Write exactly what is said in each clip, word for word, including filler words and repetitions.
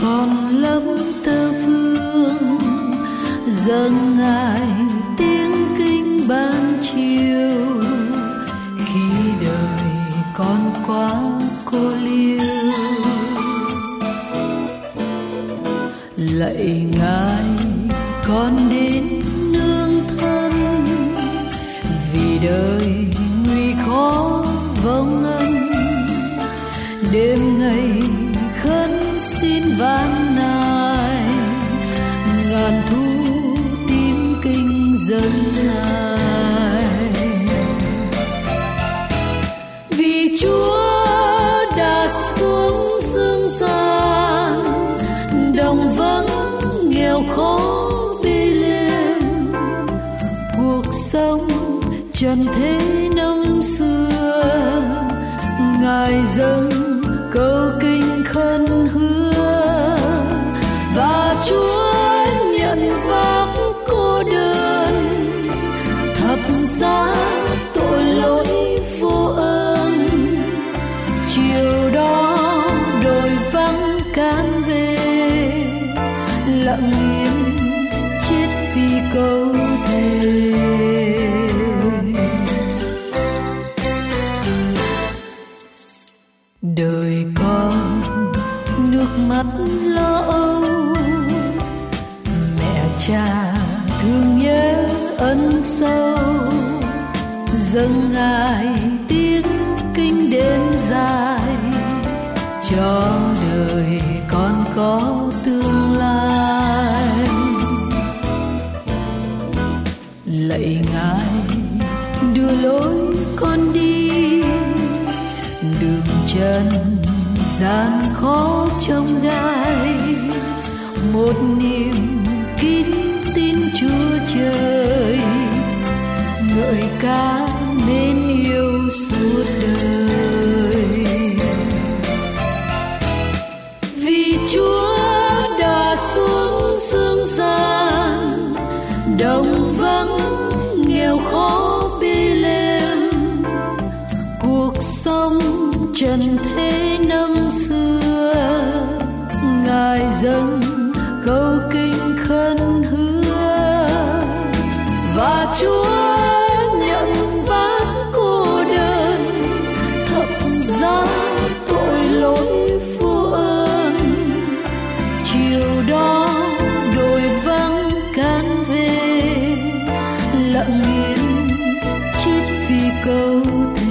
còn lắm tơ vương dâng ngài tiếng kinh ban chiều. Khi đời con quá cô liêu, lạy ngài con đến nương thân, vì đời nguy khó vong ân. Đêm ngày khấn xin van nài, ngàn thu tiếng kinh dâng ngài. Vì Chúa đã xuống dương gian, đồng vắng nghèo khó bê lên. Cuộc sống trần thế năm xưa, ngài dâng câu kinh khấn hứa. Và Chúa nhận vác cô đơn, thập giá tội lỗi vô ơn. Chiều đó đồi vắng can về, lặng yên chết vì câu thề. Đời con nước mắt lo âu, mẹ cha thương nhớ ân sâu. Dâng ngài tiếng kinh đêm dài, cho đời con có tương lai. Lạy ngài đưa lối con đi, đường chân gian khó trông gai. Một niềm kín tin Chúa trời, ngợi ca mến yêu suốt đời. Vì Chúa đã xuống dương gian, đồng vắng nghèo khó bê lên. Cuộc sống trần thế năm xưa, ngài dâng câu kinh khấn hứa. Và Chúa nhận vác cô đơn, thập giá tội lỗi vô ơn. Chiều đó đồi vắng can về, lặng yên chết vì câu thề.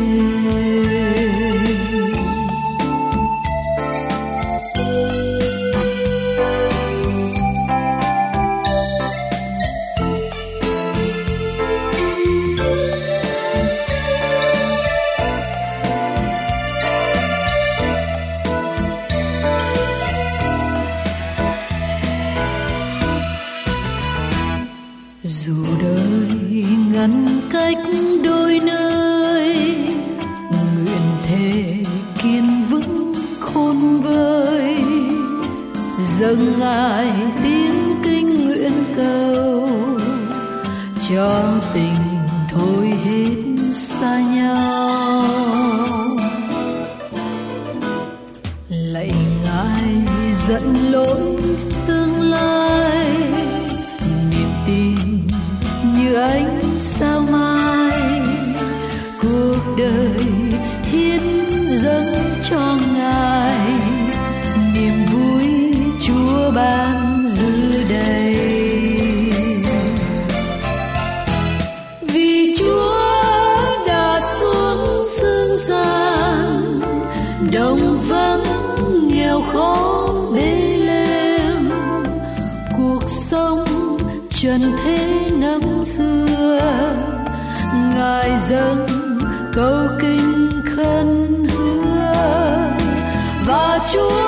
Dù đời ngăn cách đôi nơi, nguyện thề kiên vững khôn vơi. Dâng ngài tiếng kinh nguyện cầu, cho tình thôi hết xa nhau. Lạy ngài dẫn lối tương lai, niềm tin như ánh sao mai. Cuộc đời hiến dâng cho ngài, niềm vui Chúa ban dư đầy. Vì Chúa đã xuống dương gian, đồng vắng nghèo khó bê lên. Cuộc sống trần thế năm xưa, ngài dâng câu kinh khấn hứa. Và Chúa